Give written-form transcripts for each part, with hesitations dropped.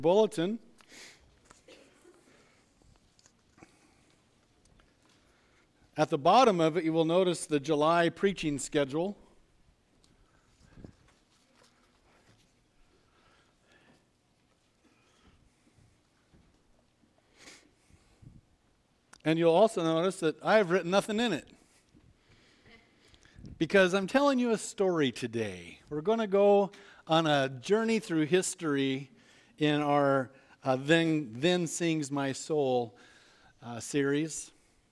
Bulletin. At the bottom of it, you will notice the July preaching schedule. And you'll also notice that I have written nothing in it. Because I'm telling you a story today. We're going to go on a journey through history in our Then Sings My Soul series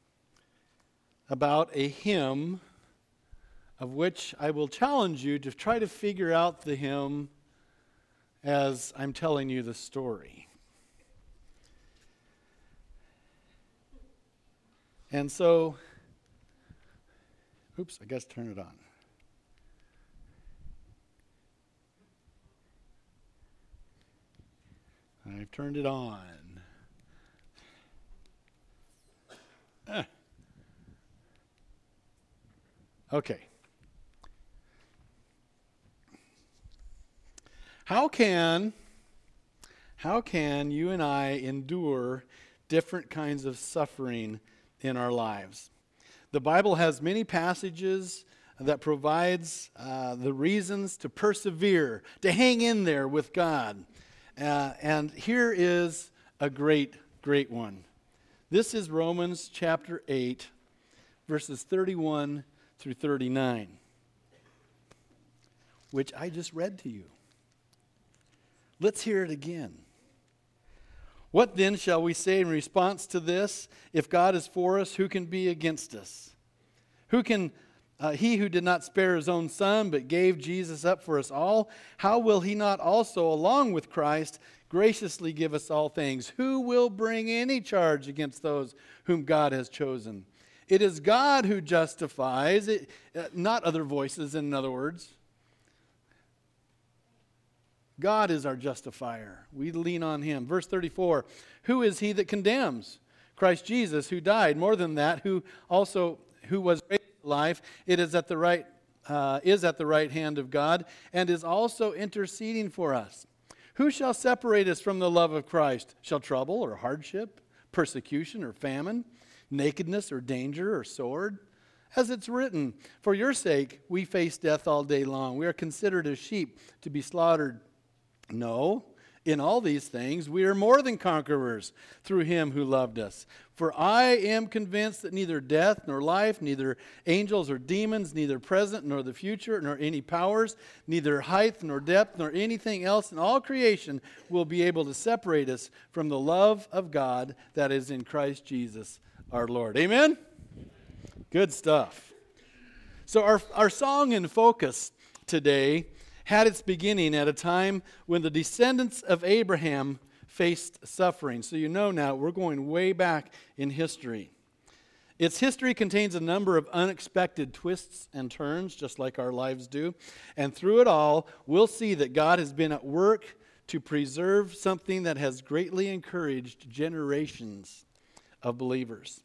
about a hymn of which I will challenge you to try to figure out the hymn as I'm telling you the story. And so, I guess turn it on. I've turned it on. Okay. How can you and I endure different kinds of suffering in our lives? The Bible has many passages that provides the reasons to persevere, to hang in there with God. And here is a great one. This is Romans chapter 8, verses 31 through 39, which I just read to you. Let's hear it again. What then shall we say in response to this? If God is for us, who can be against us? He who did not spare his own son, but gave Jesus up for us all, how will he not also, along with Christ, graciously give us all things? Who will bring any charge against those whom God has chosen? It is God who justifies, not other voices, in other words. God is our justifier. We lean on him. Verse 34, who is he that condemns? Christ Jesus, who died. More than that, who was raised to life, is at the right hand of God, and is also interceding for us. Who shall separate us from the love of Christ? Shall trouble or hardship, persecution or famine, nakedness or danger or sword? As it's written, for your sake we face death all day long. We are considered as sheep to be slaughtered. No, in all these things we are more than conquerors through him who loved us. For I am convinced that neither death nor life, neither angels or demons, neither present nor the future, nor any powers, neither height nor depth, nor anything else in all creation will be able to separate us from the love of God that is in Christ Jesus our Lord. Amen? Good stuff. So our song in focus today had its beginning at a time when the descendants of Abraham faced suffering. So you know now we're going way back in history. Its history contains a number of unexpected twists and turns, just like our lives do. And through it all, we'll see that God has been at work to preserve something that has greatly encouraged generations of believers.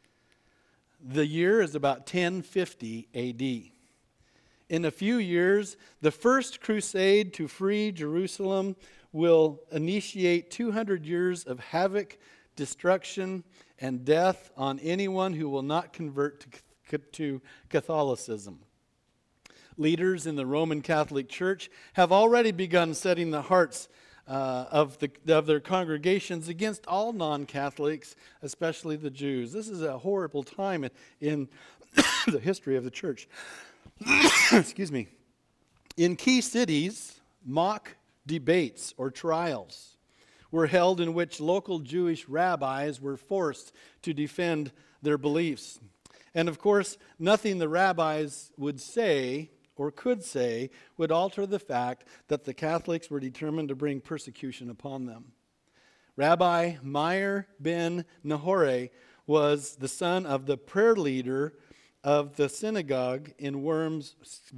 The year is about 1050 A.D. In a few years, the first crusade to free Jerusalem will initiate 200 years of havoc, destruction, and death on anyone who will not convert to Catholicism. Leaders in the Roman Catholic Church have already begun setting the hearts of their congregations against all non-Catholics, especially the Jews. This is a horrible time in the history of the church. Excuse me. In key cities, mock debates or trials were held in which local Jewish rabbis were forced to defend their beliefs. And of course, nothing the rabbis would say or could say would alter the fact that the Catholics were determined to bring persecution upon them. Rabbi Meir ben Nahore was the son of the prayer leader of the synagogue in Worms,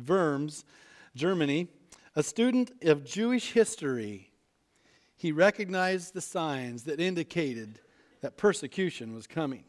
Germany. A student of Jewish history, he recognized the signs that indicated that persecution was coming.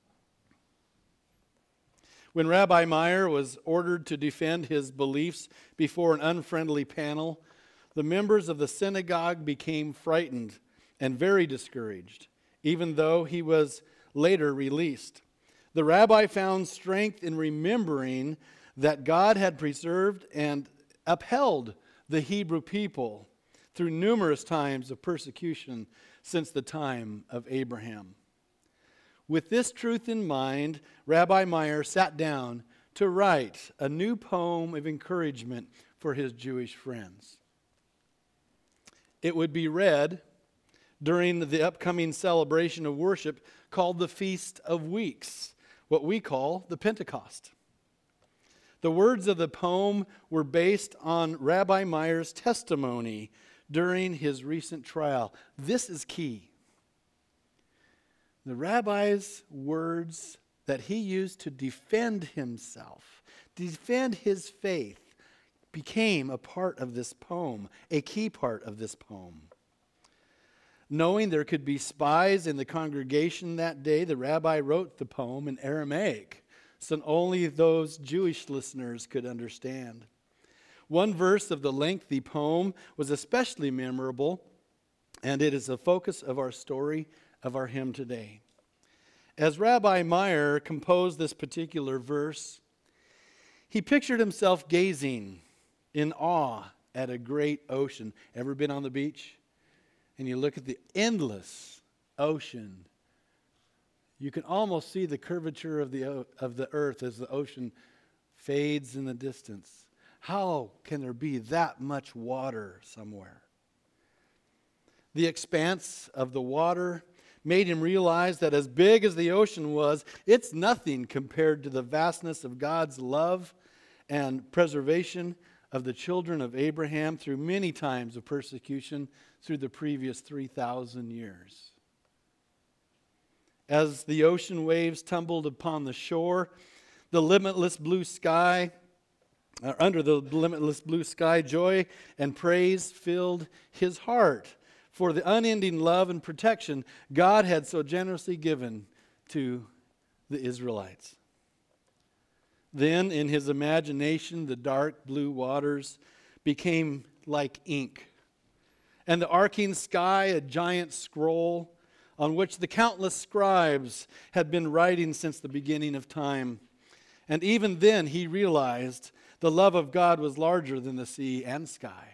When Rabbi Meir was ordered to defend his beliefs before an unfriendly panel, the members of the synagogue became frightened and very discouraged, even though he was later released. The rabbi found strength in remembering that God had preserved and upheld the Hebrew people through numerous times of persecution since the time of Abraham. With this truth in mind, Rabbi Meyer sat down to write a new poem of encouragement for his Jewish friends. It would be read during the upcoming celebration of worship called the Feast of Weeks, what we call the Pentecost. The words of the poem were based on Rabbi Meyer's testimony during his recent trial. This is key. The rabbi's words that he used to defend himself, defend his faith, became a part of this poem, a key part of this poem. Knowing there could be spies in the congregation that day, the rabbi wrote the poem in Aramaic, so only those Jewish listeners could understand. One verse of the lengthy poem was especially memorable, and it is the focus of our story of our hymn today. As Rabbi Meyer composed this particular verse, he pictured himself gazing in awe at a great ocean. Ever been on the beach? And you look at the endless ocean. You can almost see the curvature of the earth as the ocean fades in the distance. How can there be that much water somewhere? The expanse of the water made him realize that as big as the ocean was, it's nothing compared to the vastness of God's love and preservation of the children of Abraham through many times of persecution through the previous 3,000 years. As the ocean waves tumbled upon the shore, the limitless blue sky, under the limitless blue sky, joy and praise filled his heart for the unending love and protection God had so generously given to the Israelites. Then, in his imagination, the dark blue waters became like ink, and the arcing sky a giant scroll on which the countless scribes had been writing since the beginning of time. And even then, he realized the love of God was larger than the sea and sky.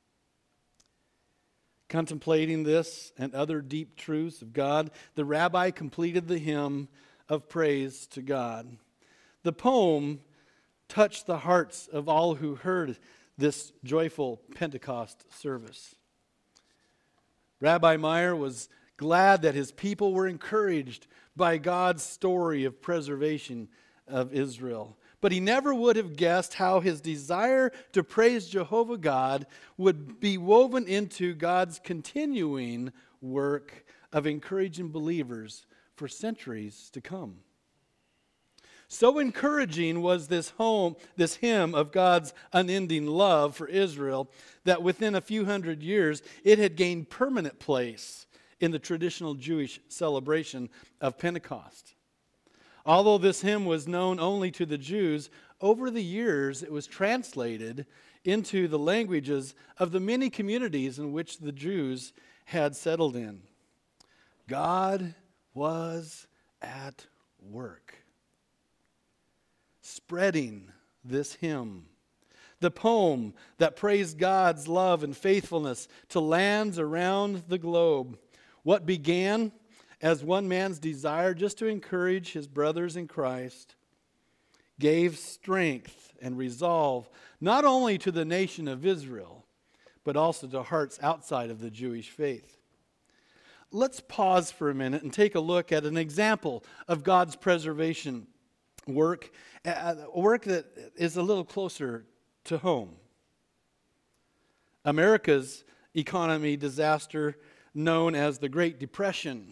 Contemplating this and other deep truths of God, the rabbi completed the hymn of praise to God. The poem touched the hearts of all who heard this joyful Pentecost service. Rabbi Meyer was glad that his people were encouraged by God's story of preservation of Israel. But he never would have guessed how his desire to praise Jehovah God would be woven into God's continuing work of encouraging believers for centuries to come. So encouraging was this hymn of God's unending love for Israel that within a few hundred years it had gained permanent place in the traditional Jewish celebration of Pentecost. Although this hymn was known only to the Jews, over the years it was translated into the languages of the many communities in which the Jews had settled in. God was at work, spreading this hymn, the poem that praised God's love and faithfulness to lands around the globe. What began as one man's desire just to encourage his brothers in Christ gave strength and resolve not only to the nation of Israel, but also to hearts outside of the Jewish faith. Let's pause for a minute and take a look at an example of God's preservation work, work that is a little closer to home. America's economy disaster known as the Great Depression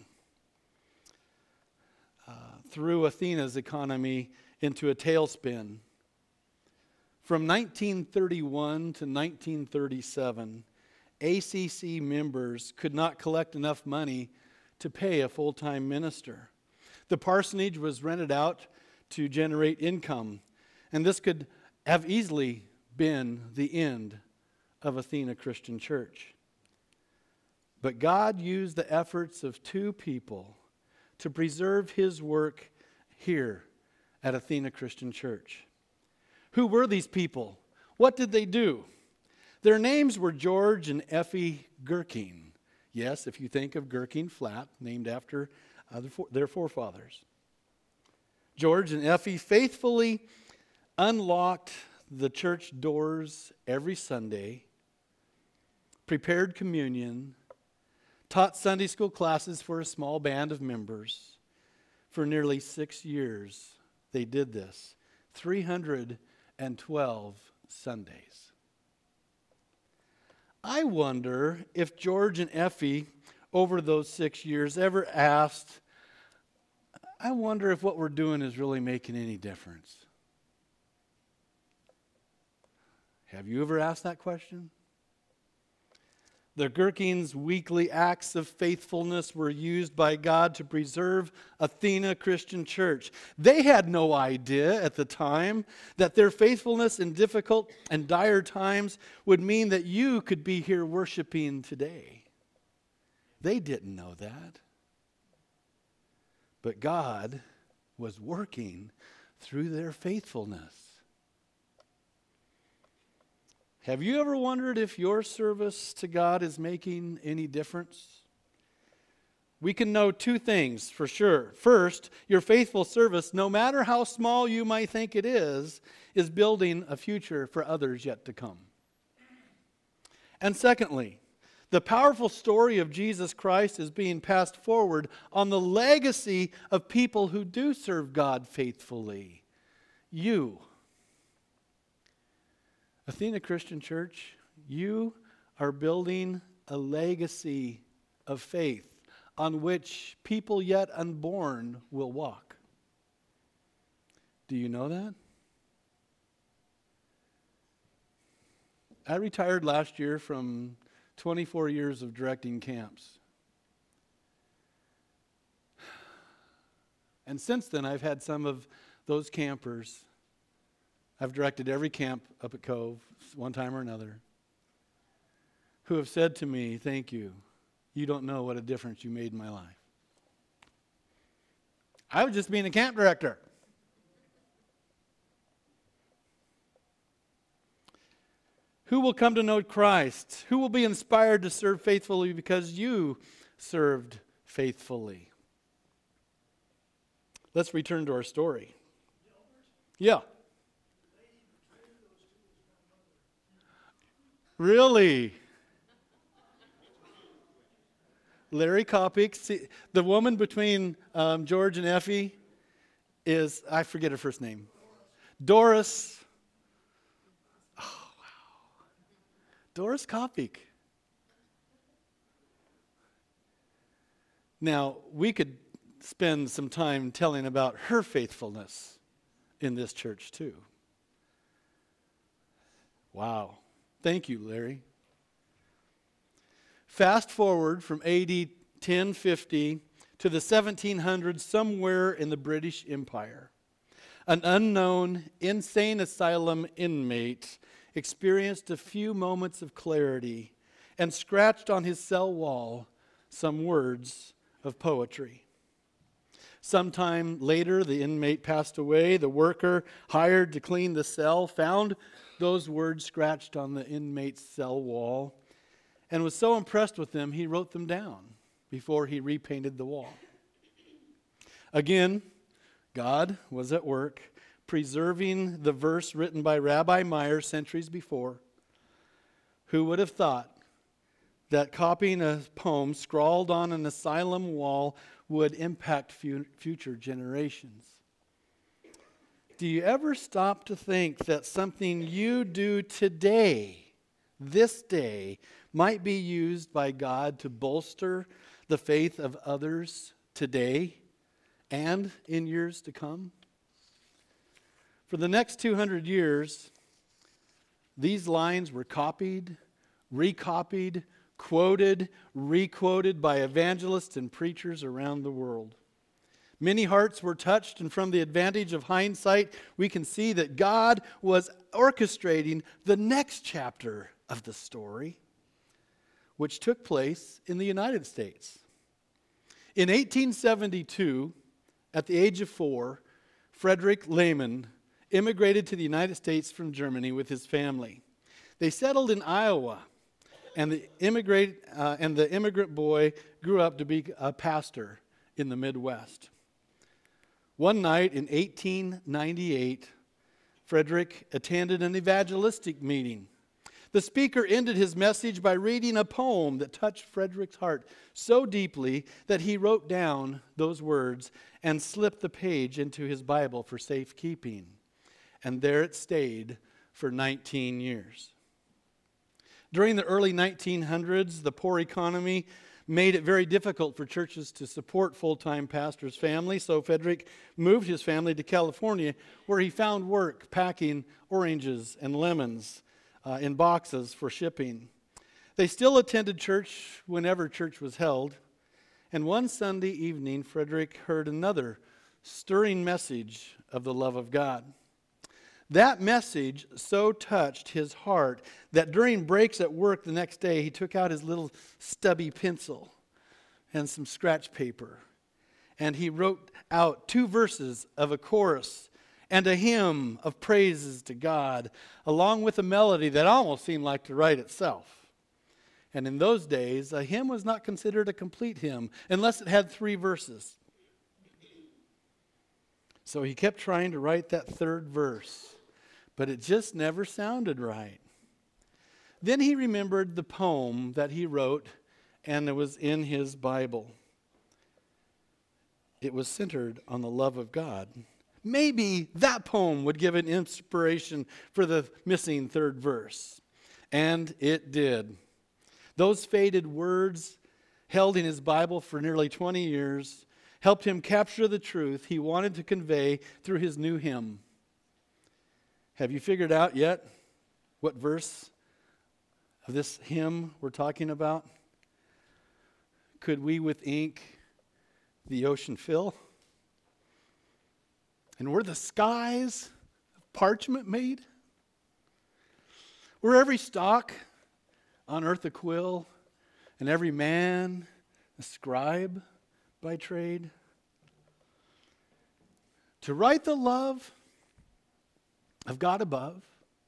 threw Athena's economy into a tailspin. From 1931 to 1937, ACC members could not collect enough money to pay a full-time minister. The parsonage was rented out to generate income, and this could have easily been the end of Athena Christian Church. But God used the efforts of two people to preserve his work here at Athena Christian Church. Who were these people? What did they do? Their names were George and Effie Gherkin. Yes, if you think of Gherkin Flat, named after their forefathers. George and Effie faithfully unlocked the church doors every Sunday, prepared communion, taught Sunday school classes for a small band of members. For nearly 6 years, they did this. 312 Sundays. I wonder if George and Effie, over those 6 years, ever asked, I wonder if what we're doing is really making any difference. Have you ever asked that question? The Gherkins' weekly acts of faithfulness were used by God to preserve Athena Christian Church. They had no idea at the time that their faithfulness in difficult and dire times would mean that you could be here worshiping today. They didn't know that. But God was working through their faithfulness. Have you ever wondered if your service to God is making any difference? We can know two things for sure. First, your faithful service, no matter how small you might think it is building a future for others yet to come. And secondly, the powerful story of Jesus Christ is being passed forward on the legacy of people who do serve God faithfully. You, Athena Christian Church, you are building a legacy of faith on which people yet unborn will walk. Do you know that? I retired last year from 24 years of directing camps. And since then, I've had some of those campers. I've directed every camp up at Cove, one time or another, who have said to me, thank you. You don't know what a difference you made in my life. I was just being a camp director. Who will come to know Christ? Who will be inspired to serve faithfully because you served faithfully? Let's return to our story. Yeah. Really? Larry Kopic, see, the woman between George and Effie is, I forget her first name. Doris. Oh, wow. Doris Kopic. Now, we could spend some time telling about her faithfulness in this church too. Wow. Thank you, Larry. Fast forward from AD 1050 to the 1700s, somewhere in the British Empire. An unknown insane asylum inmate experienced a few moments of clarity and scratched on his cell wall some words of poetry. Sometime later, the inmate passed away. The worker hired to clean the cell found those words scratched on the inmate's cell wall and was so impressed with them, he wrote them down before he repainted the wall. Again, God was at work preserving the verse written by Rabbi Meyer centuries before. Who would have thought that copying a poem scrawled on an asylum wall would impact future generations? Do you ever stop to think that something you do today, this day, might be used by God to bolster the faith of others today and in years to come? For the next 200 years, these lines were copied, recopied, quoted, requoted by evangelists and preachers around the world. Many hearts were touched, and from the advantage of hindsight, we can see that God was orchestrating the next chapter of the story, which took place in the United States. In 1872, at the age of 4, Frederick Lehman immigrated to the United States from Germany with his family. They settled in Iowa, and the immigrant boy grew up to be a pastor in the Midwest. One night in 1898, Frederick attended an evangelistic meeting. The speaker ended his message by reading a poem that touched Frederick's heart so deeply that he wrote down those words and slipped the page into his Bible for safekeeping. And there it stayed for 19 years. During the early 1900s, the poor economy made it very difficult for churches to support full-time pastors' families, so Frederick moved his family to California, where he found work packing oranges and lemons in boxes for shipping. They still attended church whenever church was held, and one Sunday evening, Frederick heard another stirring message of the love of God. That message so touched his heart that during breaks at work the next day, he took out his little stubby pencil and some scratch paper, and he wrote out 2 verses of a chorus and a hymn of praises to God, along with a melody that almost seemed like to write itself. And in those days, a hymn was not considered a complete hymn unless it had 3 verses. So he kept trying to write that 3rd verse, but it just never sounded right. Then he remembered the poem that he wrote, and it was in his Bible. It was centered on the love of God. Maybe that poem would give an inspiration for the missing 3rd verse. And it did. Those faded words, held in his Bible for nearly 20 years, helped him capture the truth he wanted to convey through his new hymn. Have you figured out yet what verse of this hymn we're talking about? Could we with ink the ocean fill? And were the skies of parchment made? Were every stalk on earth a quill, and every man a scribe by trade? To write the love of God above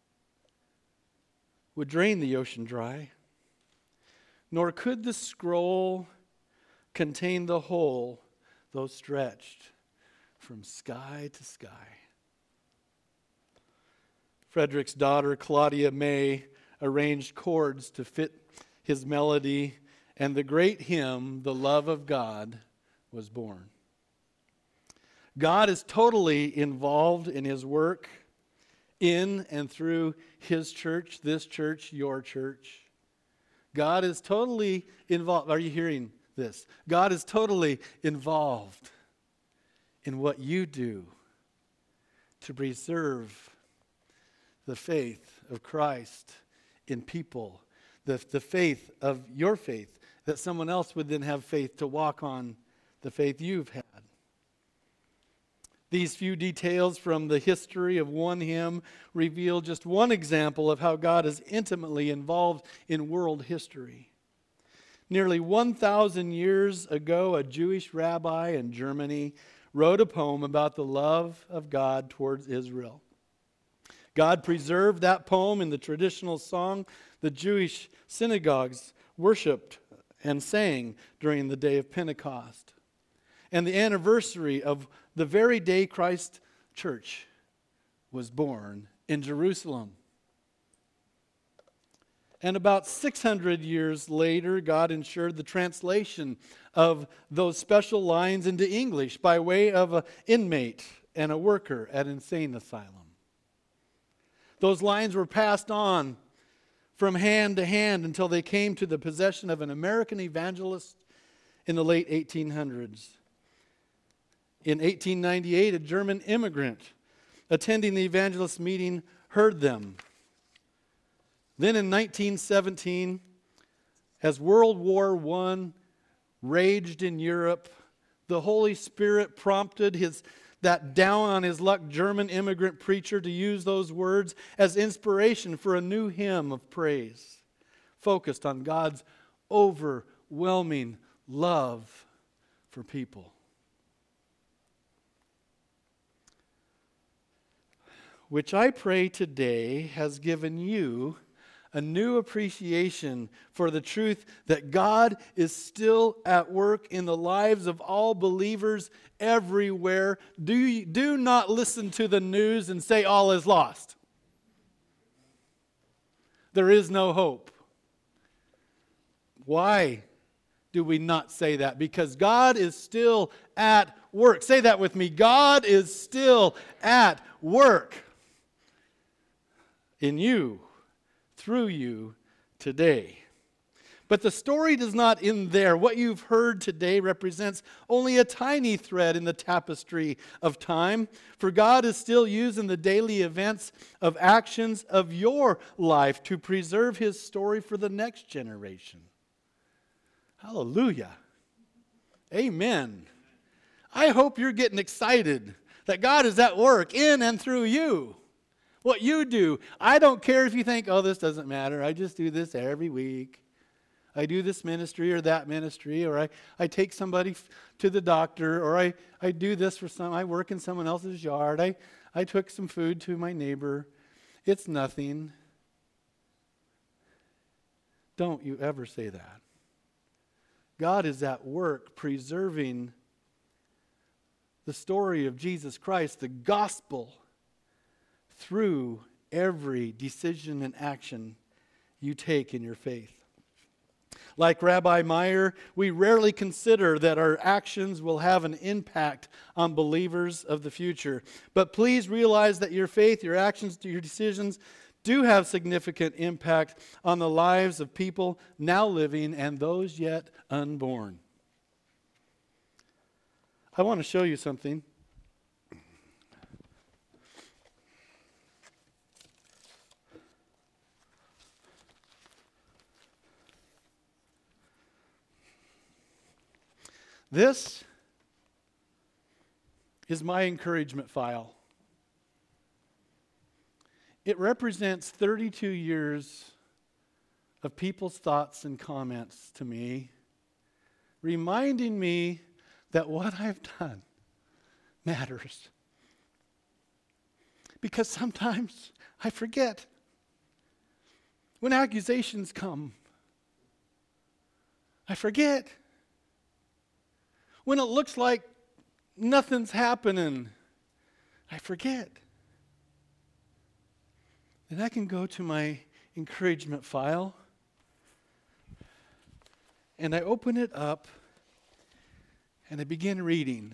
would drain the ocean dry, nor could the scroll contain the whole, though stretched from sky to sky. Frederick's daughter, Claudia May, arranged chords to fit his melody, and the great hymn, The Love of God, was born. God is totally involved in his work in and through his church, this church, your church. God is totally involved. Are you hearing this? God is totally involved in what you do to preserve the faith of Christ in people, the faith of your faith, that someone else would then have faith to walk on the faith you've had. These few details from the history of one hymn reveal just one example of how God is intimately involved in world history. Nearly 1,000 years ago, a Jewish rabbi in Germany wrote a poem about the love of God towards Israel. God preserved that poem in the traditional song the Jewish synagogues worshiped and sang during the day of Pentecost, and the anniversary of the very day Christ's church was born in Jerusalem. And about 600 years later, God ensured the translation of those special lines into English by way of an inmate and a worker at an insane asylum. Those lines were passed on from hand to hand until they came to the possession of an American evangelist in the late 1800s. In 1898, a German immigrant attending the evangelist meeting heard them. Then in 1917, as World War I raged in Europe, the Holy Spirit prompted that down on his luck German immigrant preacher to use those words as inspiration for a new hymn of praise, focused on God's overwhelming love for people. Which I pray today has given you a new appreciation for the truth that God is still at work in the lives of all believers everywhere. Do not listen to the news and say all is lost. There is no hope. Why do we not say that? Because God is still at work. Say that with me. God is still at work in you, through you today. But the story does not end there. What you've heard today represents only a tiny thread in the tapestry of time. For God is still using the daily events of actions of your life to preserve His story for the next generation. Hallelujah. Amen. I hope you're getting excited that God is at work in and through you. What you do. I don't care if you think, oh, this doesn't matter. I just do this every week. I do this ministry or that ministry, or I take somebody to the doctor, or I do this for I work in someone else's yard. I took some food to my neighbor. It's nothing. Don't you ever say that. God is at work preserving the story of Jesus Christ, the gospel, through every decision and action you take in your faith. Like Rabbi Meyer, we rarely consider that our actions will have an impact on believers of the future. But please realize that your faith, your actions, your decisions do have significant impact on the lives of people now living and those yet unborn. I want to show you something. This is my encouragement file. It represents 32 years of people's thoughts and comments to me, reminding me that what I've done matters. Because sometimes I forget. When accusations come, I forget. When it looks like nothing's happening, I forget. Then I can go to my encouragement file and I open it up and I begin reading.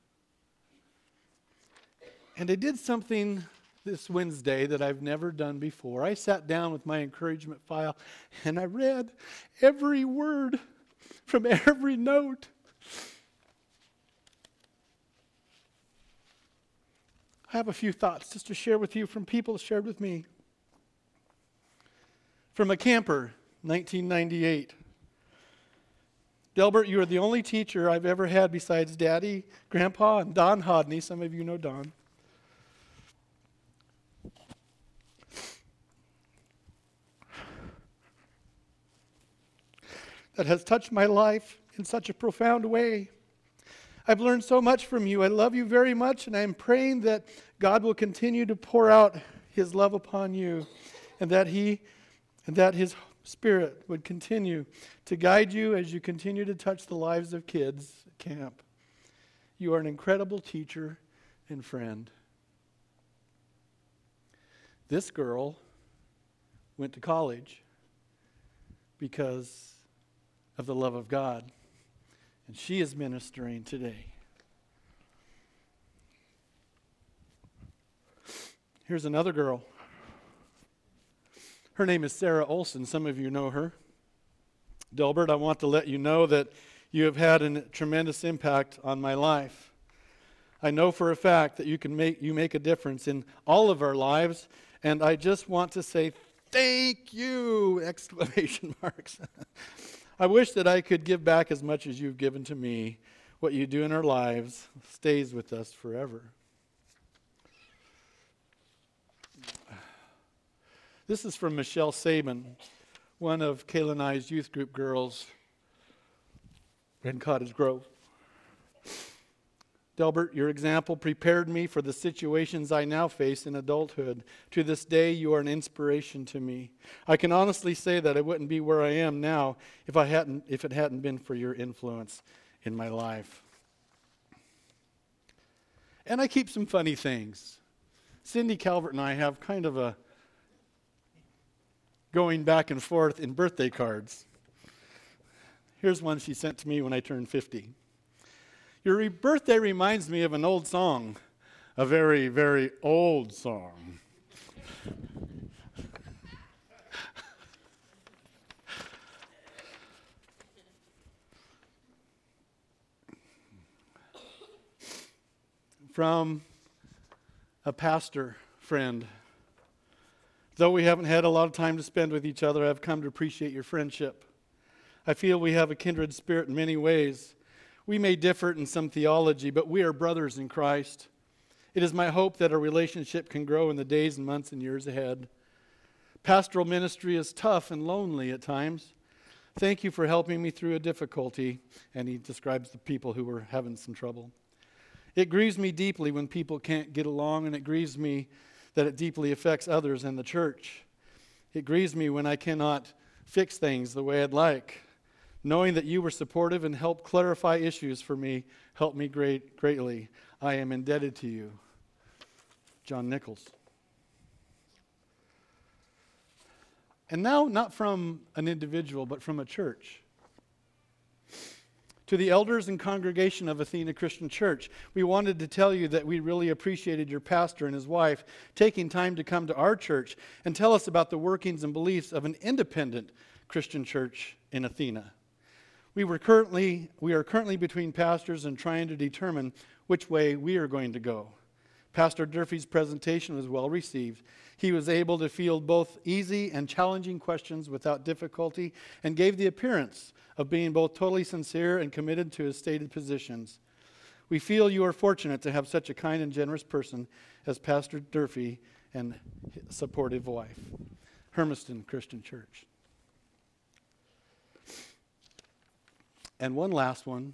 And I did something this Wednesday that I've never done before. I sat down with my encouragement file and I read every word from every note. I have a few thoughts just to share with you from people shared with me. From a camper, 1998. Delbert, you are the only teacher I've ever had besides Daddy, Grandpa, and Don Hodney. Some of you know Don. That has touched my life in such a profound way. I've learned so much from you. I love you very much, and I'm praying that God will continue to pour out His love upon you, and that His Spirit would continue to guide you as you continue to touch the lives of kids at camp. You are an incredible teacher and friend. This girl went to college because of the love of God. And she is ministering today. Here's another girl. Her name is Sarah Olson. Some of you know her. Delbert, I want to let you know that you have had a tremendous impact on my life. I know for a fact that you make a difference in all of our lives, and I just want to say thank you! Exclamation marks. I wish that I could give back as much as you've given to me. what you do in our lives stays with us forever. This is from Michelle Sabin, one of Kayla and I's youth group girls in Cottage Grove. Delbert, your example prepared me for the situations I now face in adulthood. To this day, you are an inspiration to me. I can honestly say that I wouldn't be where I am now if it hadn't been for your influence in my life. And I keep some funny things. Cindy Calvert and I have kind of a going back and forth in birthday cards. Here's one she sent to me when I turned 50. Your birthday reminds me of an old song, a very, very old song. From a pastor friend. Though we haven't had a lot of time to spend with each other, I've come to appreciate your friendship. I feel we have a kindred spirit in many ways. We may differ in some theology, but we are brothers in Christ. It is my hope that our relationship can grow in the days and months and years ahead. Pastoral ministry is tough and lonely at times. Thank you for helping me through a difficulty. And he describes the people who were having some trouble. It grieves me deeply when people can't get along, and it grieves me that it deeply affects others in the church. It grieves me when I cannot fix things the way I'd like. Knowing that you were supportive and helped clarify issues for me helped me greatly. I am indebted to you. John Nichols. And now, not from an individual, but from a church. To the elders and congregation of Athena Christian Church, we wanted to tell you that we really appreciated your pastor and his wife taking time to come to our church and tell us about the workings and beliefs of an independent Christian church in Athena. We are currently between pastors and trying to determine which way we are going to go. Pastor Durfee's presentation was well received. He was able to field both easy and challenging questions without difficulty and gave the appearance of being both totally sincere and committed to his stated positions. We feel you are fortunate to have such a kind and generous person as Pastor Durfee and his supportive wife. Hermiston Christian Church. And one last one.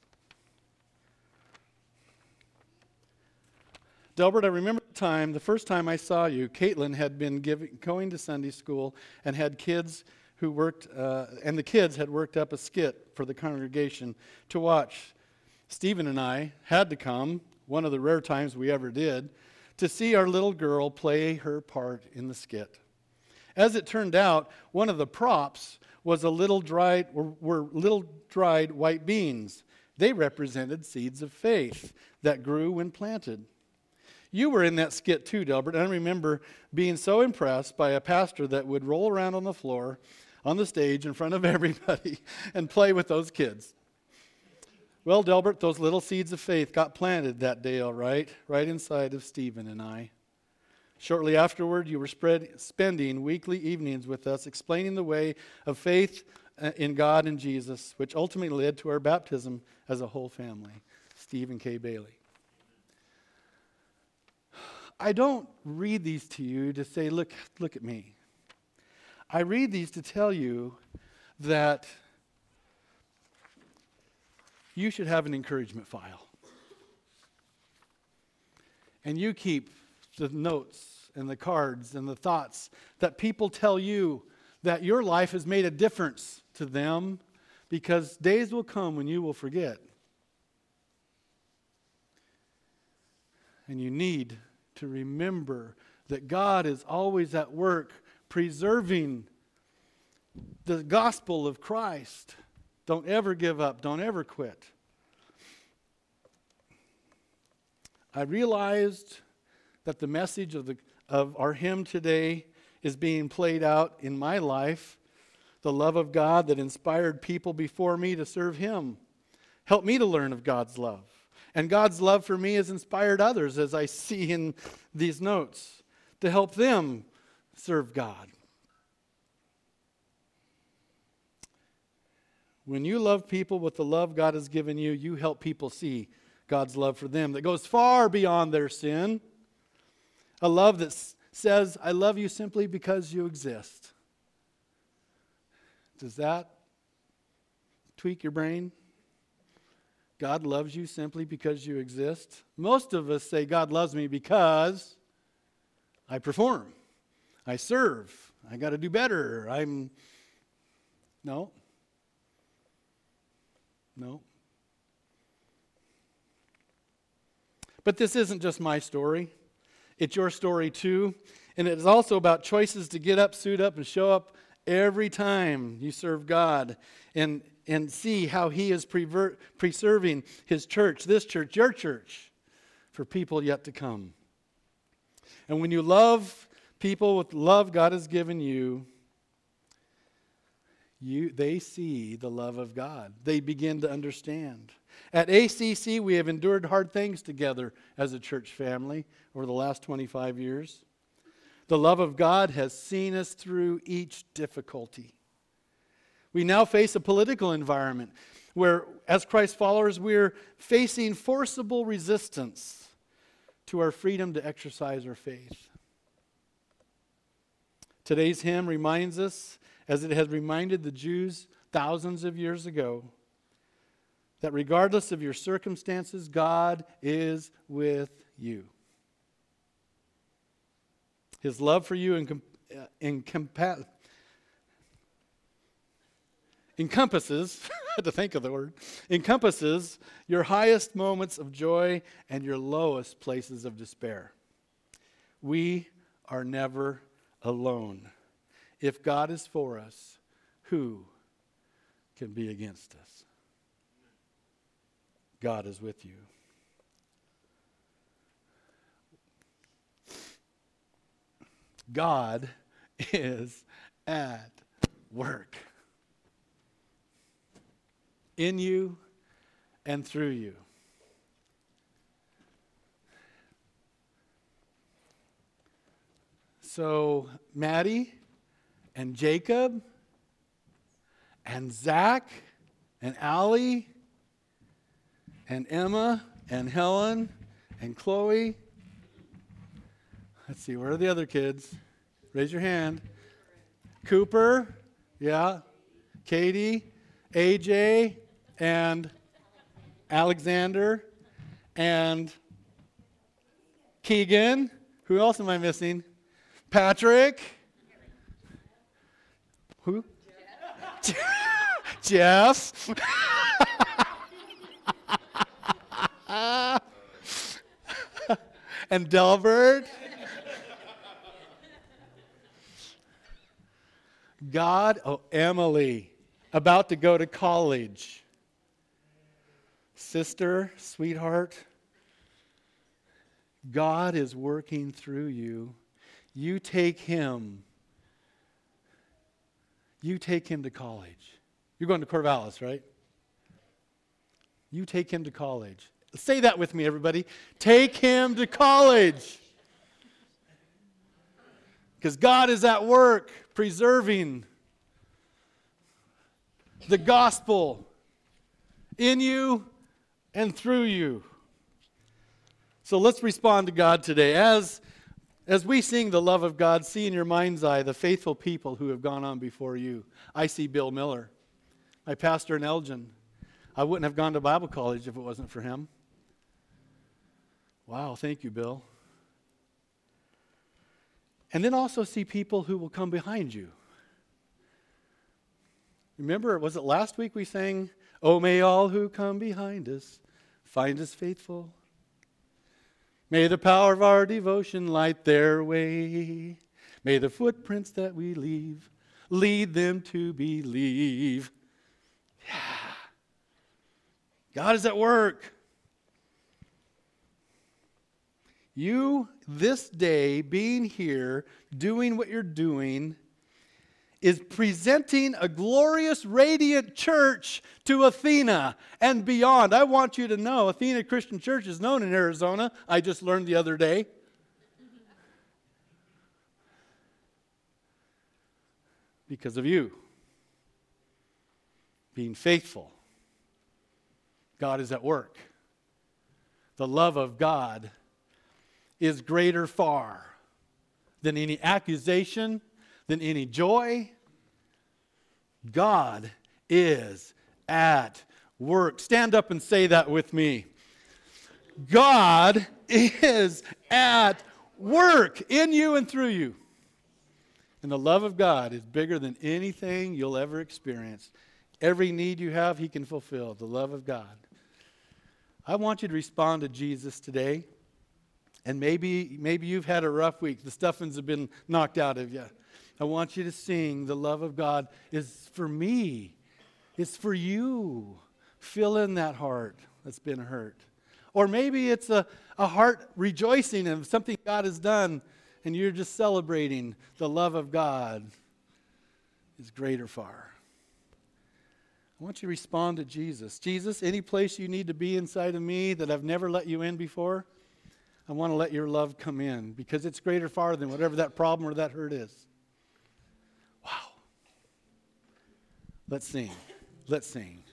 Delbert, I remember the first time I saw you, Caitlin had been going to Sunday school and had kids who worked, and the kids had worked up a skit for the congregation to watch. Stephen and I had to come, one of the rare times we ever did, to see our little girl play her part in the skit. As it turned out, one of the props was were little dried white beans. They represented seeds of faith that grew when planted. You were in that skit too, Delbert, and I remember being so impressed by a pastor that would roll around on the floor, on the stage in front of everybody, and play with those kids. Well, Delbert, those little seeds of faith got planted that day, all right inside of Stephen and I. Shortly afterward, you were spending weekly evenings with us, explaining the way of faith in God and Jesus, which ultimately led to our baptism as a whole family. Stephen K. Bailey. I don't read these to you to say, look at me. I read these to tell you that you should have an encouragement file. And you keep the notes and the cards and the thoughts that people tell you that your life has made a difference to them, because days will come when you will forget. And you need to remember that God is always at work preserving the gospel of Christ. Don't ever give up. Don't ever quit. I realized that the message of our hymn today is being played out in my life. The love of God that inspired people before me to serve Him. Help me to learn of God's love. And God's love for me has inspired others, as I see in these notes, to help them serve God. When you love people with the love God has given you, you help people see God's love for them that goes far beyond their sin. A love that says, I love you simply because you exist. Does that tweak your brain? God loves you simply because you exist. Most of us say God loves me because I perform, I serve, I got to do better. No. But this isn't just my story. It's your story too. And it is also about choices to get up, suit up, and show up every time you serve God and see how He is preserving His church, this church, your church, for people yet to come. And when you love people with love God has given you, they see the love of God. They begin to understand. At ACC, we have endured hard things together as a church family over the last 25 years. The love of God has seen us through each difficulty. We now face a political environment where, as Christ followers, we're facing forcible resistance to our freedom to exercise our faith. Today's hymn reminds us, as it has reminded the Jews thousands of years ago, that regardless of your circumstances, God is with you. His love for you encompasses, I had to think of the word, encompasses your highest moments of joy and your lowest places of despair. We are never alone. If God is for us, who can be against us? God is with you. God is at work in you and through you. So Maddie and Jacob and Zach and Allie and Emma and Helen and Chloe. Let's see, where are the other kids? Raise your hand. Cooper, yeah. Katie, AJ, and Alexander, and Keegan. Who else am I missing? Patrick. Who? Jeff. And Delbert. Emily, about to go to college. Sister, sweetheart, God is working through you. You take him to college. You're going to Corvallis, right? You take him to college. Say that with me, everybody. Take him to college. Because God is at work preserving the gospel in you and through you. So let's respond to God today. As we sing the love of God, see in your mind's eye the faithful people who have gone on before you. I see Bill Miller, my pastor in Elgin. I wouldn't have gone to Bible college if it wasn't for him. Wow, thank you, Bill. And then also see people who will come behind you. Remember, was it last week we sang, "Oh, may all who come behind us find us faithful. May the power of our devotion light their way. May the footprints that we leave lead them to believe." Yeah. God is at work. You, this day, being here, doing what you're doing, is presenting a glorious, radiant church to Athena and beyond. I want you to know Athena Christian Church is known in Arizona. I just learned the other day. Because of you. being faithful. God is at work. The love of God is greater far than any accusation, than any joy. God is at work. Stand up and say that with me. God is at work in you and through you. And the love of God is bigger than anything you'll ever experience. Every need you have, He can fulfill. The love of God. I want you to respond to Jesus today. And maybe you've had a rough week. The stuffings have been knocked out of you. I want you to sing, the love of God is for me. It's for you. Fill in that heart that's been hurt. Or maybe it's a heart rejoicing in something God has done, and you're just celebrating the love of God is greater far. I want you to respond to Jesus. Jesus, any place you need to be inside of me that I've never let you in before, I want to let your love come in because it's greater far than whatever that problem or that hurt is. Wow. Let's sing. Let's sing.